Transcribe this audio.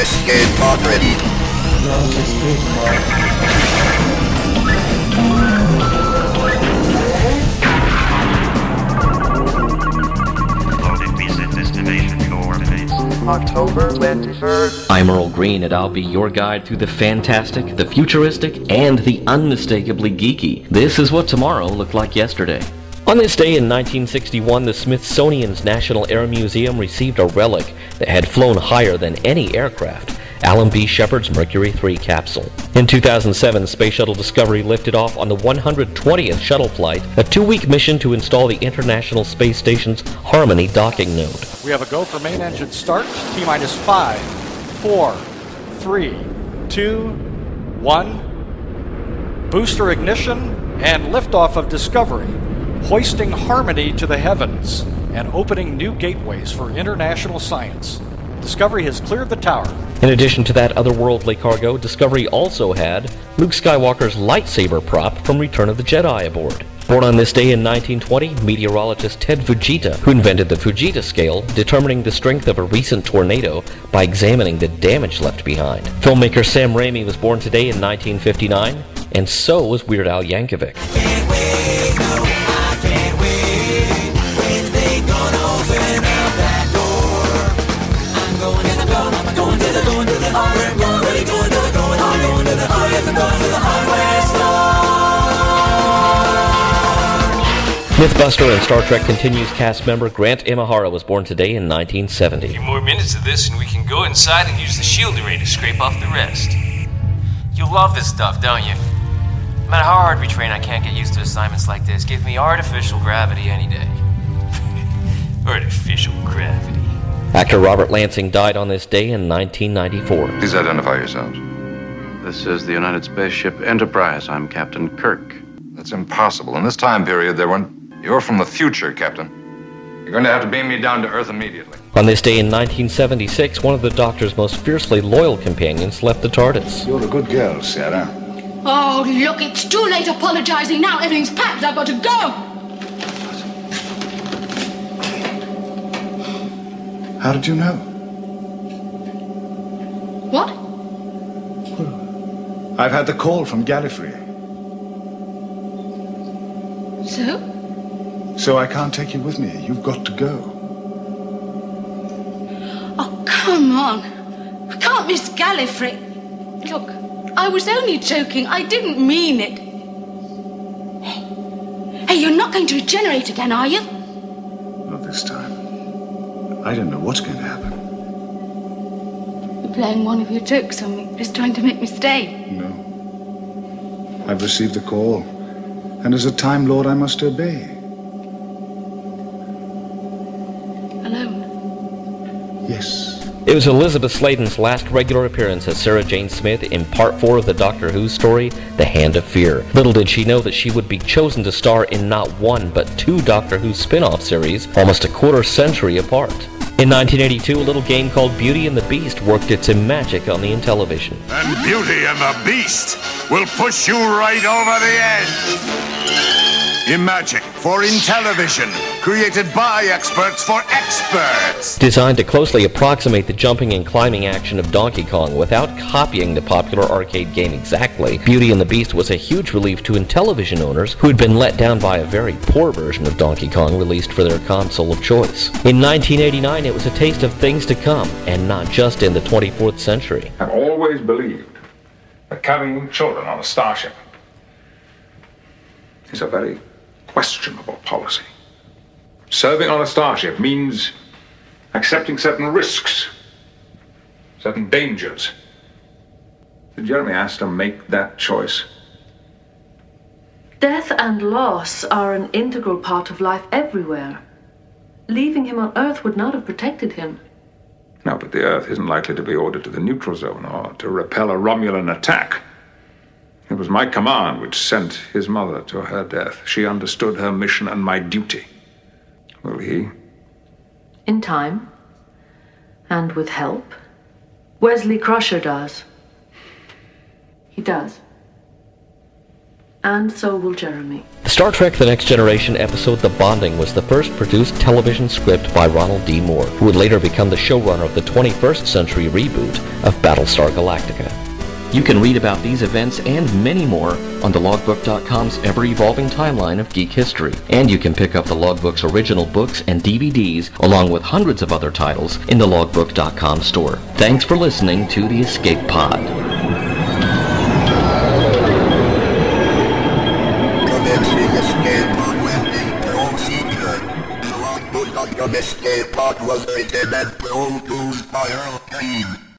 Escape pod ready. Launch escape pod. October 23rd. I'm Earl Green, and I'll be your guide through the fantastic, the futuristic, and the unmistakably geeky. This is what tomorrow looked like yesterday. On this day in 1961, the Smithsonian's National Air Museum received a relic that had flown higher than any aircraft, Alan B. Shepard's Mercury 3 capsule. In 2007, Space Shuttle Discovery lifted off on the 120th shuttle flight, a 2-week mission to install the International Space Station's Harmony docking node. We have a go for main engine start, T-minus 5, 4, 3, 2, 1. Booster ignition and liftoff of Discovery, hoisting Harmony to the heavens and opening new gateways for international science. Discovery has cleared the tower. In addition to that otherworldly cargo, Discovery also had Luke Skywalker's lightsaber prop from Return of the Jedi aboard. Born on this day in 1920, meteorologist Ted Fujita, who invented the Fujita scale, determining the strength of a recent tornado by examining the damage left behind. Filmmaker Sam Raimi was born today in 1959, and so was Weird Al Yankovic. Mythbuster and Star Trek Continues cast member Grant Imahara was born today in 1970. A few more minutes of this and we can go inside and use the shield array to scrape off the rest. You love this stuff, don't you? No matter how hard we train, I can't get used to assignments like this. Give me artificial gravity any day. Artificial gravity. Actor Robert Lansing died on this day in 1994. Please identify yourselves. This is the United Spaceship Enterprise. I'm Captain Kirk. That's impossible. In this time period, there weren't... You're from the future, Captain. You're going to have to beam me down to Earth immediately. On this day in 1976, one of the Doctor's most fiercely loyal companions left the TARDIS. You're a good girl, Sarah. Oh, look, it's too late apologizing now. Everything's packed. I've got to go. How did you know? What? Well, I've had the call from Gallifrey. So? So I can't take you with me. You've got to go. Oh, come on. I can't miss Gallifrey. Look, I was only joking. I didn't mean it. Hey, you're not going to regenerate again, are you? Not this time. I don't know what's going to happen. You're playing one of your jokes on me, just trying to make me stay. No. I've received the call, and as a Time Lord, I must obey. Alone? Yes. It was Elizabeth Sladen's last regular appearance as Sarah Jane Smith in Part 4 of the Doctor Who story, The Hand of Fear. Little did she know that she would be chosen to star in not one, but 2 Doctor Who spin-off series, almost a quarter-century apart. In 1982, a little game called Beauty and the Beast worked its magic on the Intellivision. And Beauty and the Beast will push you right over the edge. Imagic for Intellivision, created by experts for experts. Designed to closely approximate the jumping and climbing action of Donkey Kong without copying the popular arcade game exactly, Beauty and the Beast was a huge relief to Intellivision owners who had been let down by a very poor version of Donkey Kong released for their console of choice. In 1989, it was a taste of things to come, and not just in the 24th century. I've always believed that carrying children on a starship is a very questionable policy. Serving on a starship means accepting certain risks, certain dangers. Did Jeremy Astor make that choice? Death and loss are an integral part of life everywhere. Leaving him on Earth would not have protected him. No, but the Earth isn't likely to be ordered to the neutral zone or to repel a Romulan attack. It was my command which sent his mother to her death. She understood her mission and my duty. Will he? In time. And with help. Wesley Crusher does. He does. And so will Jeremy. The Star Trek The Next Generation episode The Bonding was the first produced television script by Ronald D. Moore, who would later become the showrunner of the 21st century reboot of Battlestar Galactica. You can read about these events and many more on thelogbook.com's ever-evolving timeline of geek history. And you can pick up the Logbook's original books and DVDs, along with hundreds of other titles, in the logbook.com store. Thanks for listening to The Escape Pod. Escape Pod was written and produced by Earl Kane.